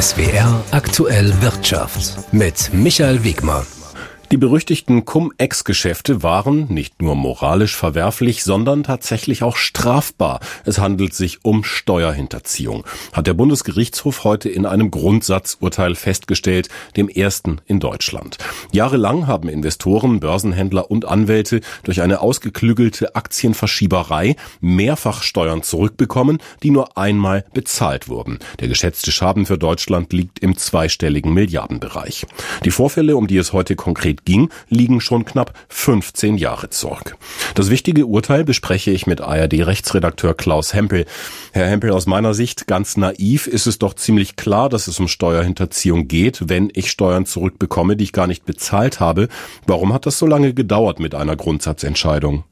SWR aktuell Wirtschaft mit Michael Wegmann. Die berüchtigten Cum-Ex-Geschäfte waren nicht nur moralisch verwerflich, sondern tatsächlich auch strafbar. Es handelt sich um Steuerhinterziehung, hat der Bundesgerichtshof heute in einem Grundsatzurteil festgestellt, dem ersten in Deutschland. Jahrelang haben Investoren, Börsenhändler und Anwälte durch eine ausgeklügelte Aktienverschieberei mehrfach Steuern zurückbekommen, die nur einmal bezahlt wurden. Der geschätzte Schaden für Deutschland liegt im zweistelligen Milliardenbereich. Die Vorfälle, um die es heute konkret ging, liegen schon knapp 15 Jahre zurück. Das wichtige Urteil bespreche ich mit ARD-Rechtsredakteur Klaus Hempel. Herr Hempel, aus meiner Sicht ganz naiv ist es doch ziemlich klar, dass es um Steuerhinterziehung geht, wenn ich Steuern zurückbekomme, die ich gar nicht bezahlt habe. Warum hat das so lange gedauert mit einer Grundsatzentscheidung?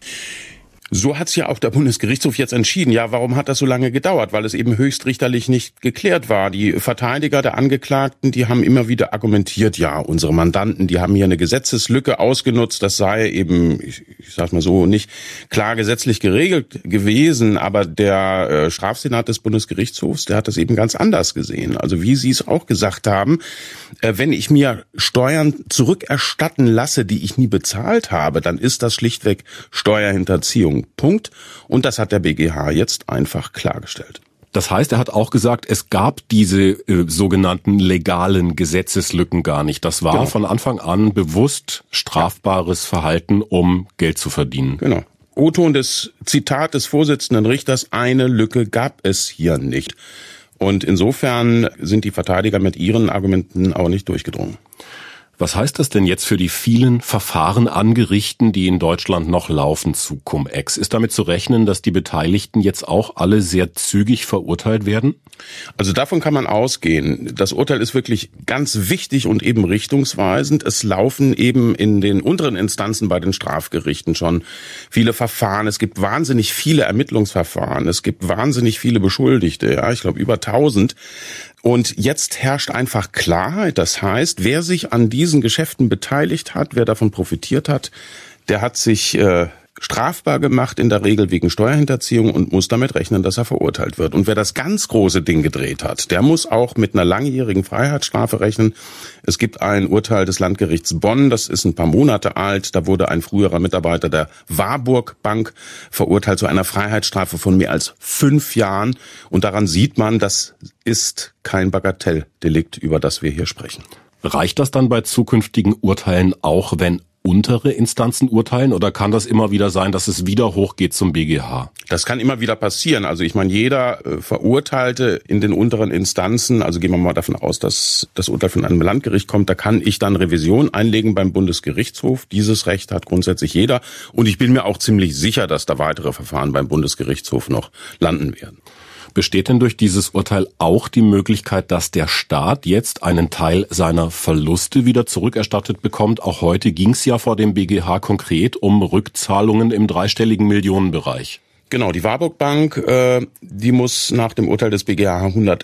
So hat's ja auch der Bundesgerichtshof jetzt entschieden. Ja, warum hat das so lange gedauert? Weil es eben höchstrichterlich nicht geklärt war. Die Verteidiger der Angeklagten, die haben immer wieder argumentiert, ja, unsere Mandanten, die haben hier eine Gesetzeslücke ausgenutzt. Das sei eben, ich sag mal so, nicht klar gesetzlich geregelt gewesen. Aber der Strafsenat des Bundesgerichtshofs, der hat das eben ganz anders gesehen. Also wie Sie es auch gesagt haben, wenn ich mir Steuern zurückerstatten lasse, die ich nie bezahlt habe, dann ist das schlichtweg Steuerhinterziehung. Punkt. Und das hat der BGH jetzt einfach klargestellt. Das heißt, er hat auch gesagt, es gab diese sogenannten legalen Gesetzeslücken gar nicht. Das war von Anfang an bewusst strafbares Verhalten, um Geld zu verdienen. Genau. O-Ton des Zitat des Vorsitzenden Richters, eine Lücke gab es hier nicht. Und insofern sind die Verteidiger mit ihren Argumenten auch nicht durchgedrungen. Was heißt das denn jetzt für die vielen Verfahren an Gerichten, die in Deutschland noch laufen zu Cum-Ex? Ist damit zu rechnen, dass die Beteiligten jetzt auch alle sehr zügig verurteilt werden? Also davon kann man ausgehen. Das Urteil ist wirklich ganz wichtig und eben richtungsweisend. Es laufen eben in den unteren Instanzen bei den Strafgerichten schon viele Verfahren. Es gibt wahnsinnig viele Ermittlungsverfahren. Es gibt wahnsinnig viele Beschuldigte. Ja, ich glaube über 1000. Und jetzt herrscht einfach Klarheit. Das heißt, wer sich an diesen Geschäften beteiligt hat, wer davon profitiert hat, der hat sich strafbar gemacht, in der Regel wegen Steuerhinterziehung, und muss damit rechnen, dass er verurteilt wird. Und wer das ganz große Ding gedreht hat, der muss auch mit einer langjährigen Freiheitsstrafe rechnen. Es gibt ein Urteil des Landgerichts Bonn, das ist ein paar Monate alt. Da wurde ein früherer Mitarbeiter der Warburg Bank verurteilt zu einer Freiheitsstrafe von mehr als 5 Jahren. Und daran sieht man, das ist kein Bagatelldelikt, über das wir hier sprechen. Reicht das dann bei zukünftigen Urteilen auch, wenn untere Instanzen urteilen, oder kann das immer wieder sein, dass es wieder hochgeht zum BGH? Das kann immer wieder passieren. Also ich meine, jeder Verurteilte in den unteren Instanzen, also gehen wir mal davon aus, dass das Urteil von einem Landgericht kommt, da kann ich dann Revision einlegen beim Bundesgerichtshof. Dieses Recht hat grundsätzlich jeder. Und ich bin mir auch ziemlich sicher, dass da weitere Verfahren beim Bundesgerichtshof noch landen werden. Besteht denn durch dieses Urteil auch die Möglichkeit, dass der Staat jetzt einen Teil seiner Verluste wieder zurückerstattet bekommt? Auch heute ging es ja vor dem BGH konkret um Rückzahlungen im dreistelligen Millionenbereich. Genau, die Warburg Bank, die muss nach dem Urteil des BGH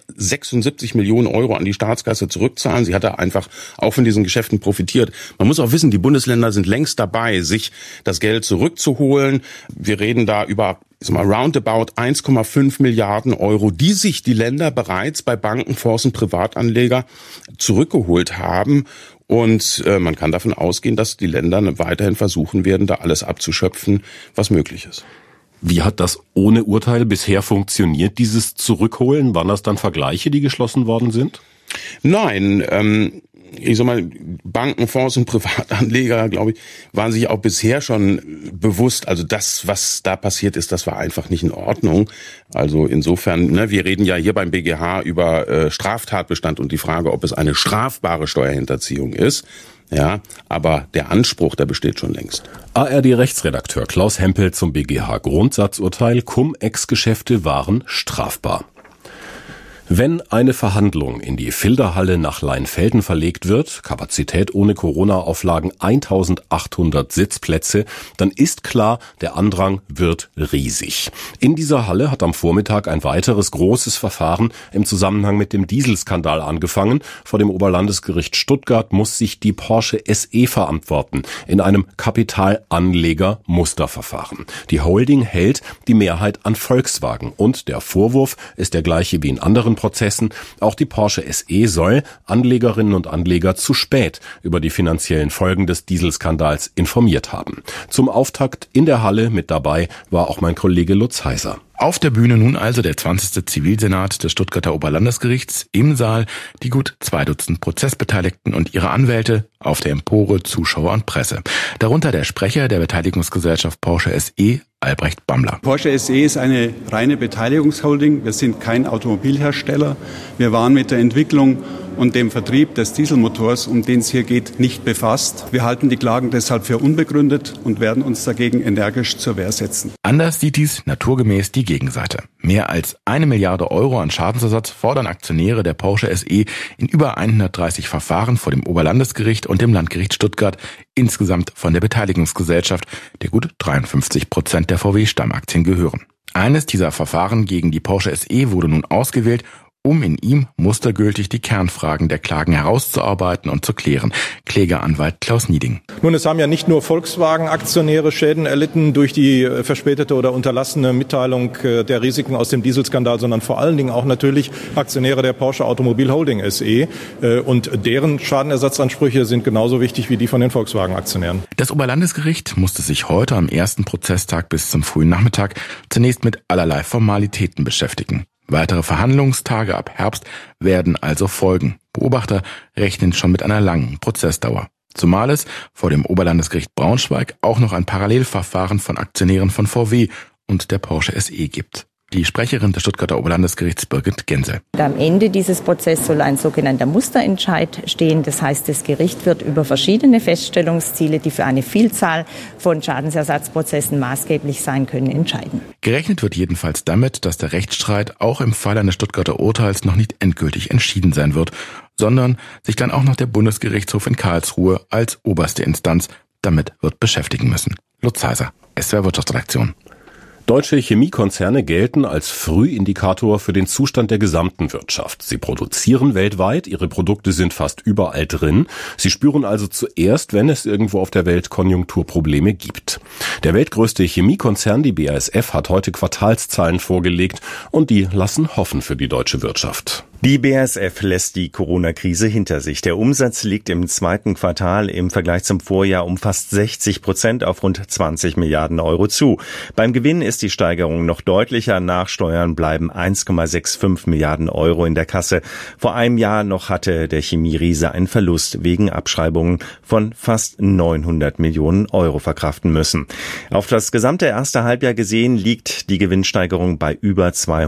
176 Millionen Euro an die Staatskasse zurückzahlen. Sie hat da einfach auch von diesen Geschäften profitiert. Man muss auch wissen, die Bundesländer sind längst dabei, sich das Geld zurückzuholen. Wir reden da über roundabout 1,5 Milliarden Euro, die sich die Länder bereits bei Banken, Fonds und Privatanleger zurückgeholt haben. Und man kann davon ausgehen, dass die Länder weiterhin versuchen werden, da alles abzuschöpfen, was möglich ist. Wie hat das ohne Urteil bisher funktioniert, dieses Zurückholen? Waren das dann Vergleiche, die geschlossen worden sind? Nein, ich sag mal, Banken, Fonds und Privatanleger, glaube ich, waren sich auch bisher schon bewusst, also das, was da passiert ist, das war einfach nicht in Ordnung. Also insofern, wir reden ja hier beim BGH über Straftatbestand und die Frage, ob es eine strafbare Steuerhinterziehung ist. Ja, aber der Anspruch, der besteht schon längst. ARD-Rechtsredakteur Klaus Hempel zum BGH. Grundsatzurteil: Cum-Ex-Geschäfte waren strafbar. Wenn eine Verhandlung in die Filderhalle nach Leinfelden verlegt wird, Kapazität ohne Corona-Auflagen 1800 Sitzplätze, dann ist klar, der Andrang wird riesig. In dieser Halle hat am Vormittag ein weiteres großes Verfahren im Zusammenhang mit dem Dieselskandal angefangen. Vor dem Oberlandesgericht Stuttgart muss sich die Porsche SE verantworten in einem Kapitalanleger-Musterverfahren. Die Holding hält die Mehrheit an Volkswagen und der Vorwurf ist der gleiche wie in anderen Prozessen. Auch die Porsche SE soll Anlegerinnen und Anleger zu spät über die finanziellen Folgen des Dieselskandals informiert haben. Zum Auftakt in der Halle mit dabei war auch mein Kollege Lutz Heiser. Auf der Bühne nun also der 20. Zivilsenat des Stuttgarter Oberlandesgerichts, im Saal die gut 2 Dutzend Prozessbeteiligten und ihre Anwälte, auf der Empore Zuschauer und Presse. Darunter der Sprecher der Beteiligungsgesellschaft Porsche SE, Albrecht Bammler. Porsche SE ist eine reine Beteiligungsholding. Wir sind kein Automobilhersteller. Wir waren mit der Entwicklung und dem Vertrieb des Dieselmotors, um den es hier geht, nicht befasst. Wir halten die Klagen deshalb für unbegründet und werden uns dagegen energisch zur Wehr setzen. Anders sieht dies naturgemäß die Gegenseite. Mehr als 1 Milliarde Euro an Schadensersatz fordern Aktionäre der Porsche SE in über 130 Verfahren vor dem Oberlandesgericht und dem Landgericht Stuttgart, insgesamt von der Beteiligungsgesellschaft, der gut 53% der VW-Stammaktien gehören. Eines dieser Verfahren gegen die Porsche SE wurde nun ausgewählt, um in ihm mustergültig die Kernfragen der Klagen herauszuarbeiten und zu klären. Klägeranwalt Klaus Nieding. Nun, es haben ja nicht nur Volkswagen-Aktionäre Schäden erlitten durch die verspätete oder unterlassene Mitteilung der Risiken aus dem Dieselskandal, sondern vor allen Dingen auch natürlich Aktionäre der Porsche Automobil Holding SE. Und deren Schadenersatzansprüche sind genauso wichtig wie die von den Volkswagen-Aktionären. Das Oberlandesgericht musste sich heute am ersten Prozesstag bis zum frühen Nachmittag zunächst mit allerlei Formalitäten beschäftigen. Weitere Verhandlungstage ab Herbst werden also folgen. Beobachter rechnen schon mit einer langen Prozessdauer. Zumal es vor dem Oberlandesgericht Braunschweig auch noch ein Parallelverfahren von Aktionären von VW und der Porsche SE gibt. Die Sprecherin des Stuttgarter Oberlandesgerichts Birgit Gensel. Am Ende dieses Prozesses soll ein sogenannter Musterentscheid stehen. Das heißt, das Gericht wird über verschiedene Feststellungsziele, die für eine Vielzahl von Schadensersatzprozessen maßgeblich sein können, entscheiden. Gerechnet wird jedenfalls damit, dass der Rechtsstreit auch im Fall eines Stuttgarter Urteils noch nicht endgültig entschieden sein wird, sondern sich dann auch noch der Bundesgerichtshof in Karlsruhe als oberste Instanz damit wird beschäftigen müssen. Lutz Heiser, SWR Wirtschaftsredaktion. Deutsche Chemiekonzerne gelten als Frühindikator für den Zustand der gesamten Wirtschaft. Sie produzieren weltweit, ihre Produkte sind fast überall drin. Sie spüren also zuerst, wenn es irgendwo auf der Welt Konjunkturprobleme gibt. Der weltgrößte Chemiekonzern, die BASF, hat heute Quartalszahlen vorgelegt und die lassen hoffen für die deutsche Wirtschaft. Die BASF lässt die Corona-Krise hinter sich. Der Umsatz liegt im zweiten Quartal im Vergleich zum Vorjahr um fast 60% auf rund 20 Milliarden Euro zu. Beim Gewinn ist die Steigerung noch deutlicher. Nach Steuern bleiben 1,65 Milliarden Euro in der Kasse. Vor einem Jahr noch hatte der Chemieriese einen Verlust wegen Abschreibungen von fast 900 Millionen Euro verkraften müssen. Auf das gesamte erste Halbjahr gesehen liegt die Gewinnsteigerung bei über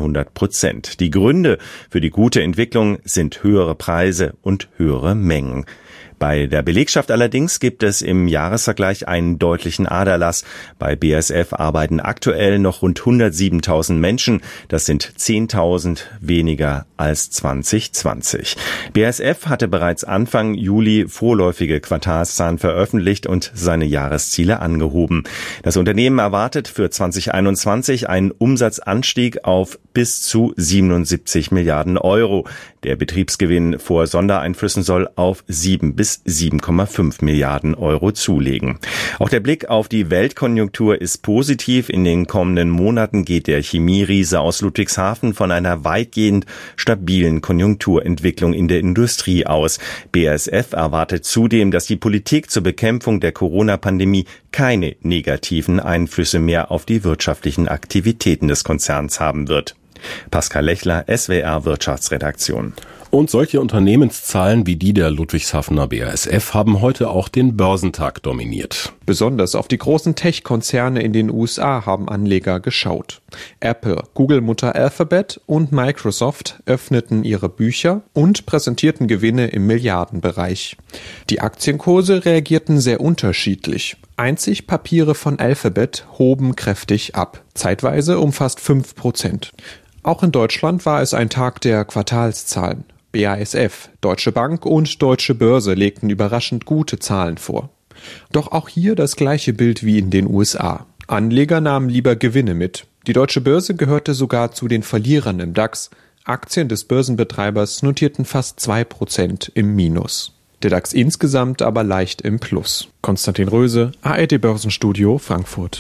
200%. Die Gründe für die gute Entwicklung sind höhere Preise und höhere Mengen. Bei der Belegschaft allerdings gibt es im Jahresvergleich einen deutlichen Aderlass. Bei BASF arbeiten aktuell noch rund 107.000 Menschen. Das sind 10.000 weniger als 2020. BASF hatte bereits Anfang Juli vorläufige Quartalszahlen veröffentlicht und seine Jahresziele angehoben. Das Unternehmen erwartet für 2021 einen Umsatzanstieg auf bis zu 77 Milliarden Euro. Der Betriebsgewinn vor Sondereinflüssen soll auf 7 bis 7,5 Milliarden Euro zulegen. Auch der Blick auf die Weltkonjunktur ist positiv. In den kommenden Monaten geht der Chemieriese aus Ludwigshafen von einer weitgehend stabilen Konjunkturentwicklung in der Industrie aus. BASF erwartet zudem, dass die Politik zur Bekämpfung der Corona-Pandemie keine negativen Einflüsse mehr auf die wirtschaftlichen Aktivitäten des Konzerns haben wird. Pascal Lechler, SWR Wirtschaftsredaktion. Und solche Unternehmenszahlen wie die der Ludwigshafener BASF haben heute auch den Börsentag dominiert. Besonders auf die großen Tech-Konzerne in den USA haben Anleger geschaut. Apple, Google-Mutter Alphabet und Microsoft öffneten ihre Bücher und präsentierten Gewinne im Milliardenbereich. Die Aktienkurse reagierten sehr unterschiedlich. Einzig Papiere von Alphabet hoben kräftig ab, zeitweise um fast 5%. Auch in Deutschland war es ein Tag der Quartalszahlen. BASF, Deutsche Bank und Deutsche Börse legten überraschend gute Zahlen vor. Doch auch hier das gleiche Bild wie in den USA. Anleger nahmen lieber Gewinne mit. Die Deutsche Börse gehörte sogar zu den Verlierern im DAX. Aktien des Börsenbetreibers notierten fast 2% im Minus. Der DAX insgesamt aber leicht im Plus. Konstantin Röse, ARD Börsenstudio Frankfurt.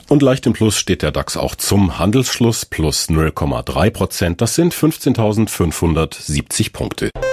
Und leicht im Plus steht der DAX auch zum Handelsschluss plus 0,3%. Das sind 15.570 Punkte.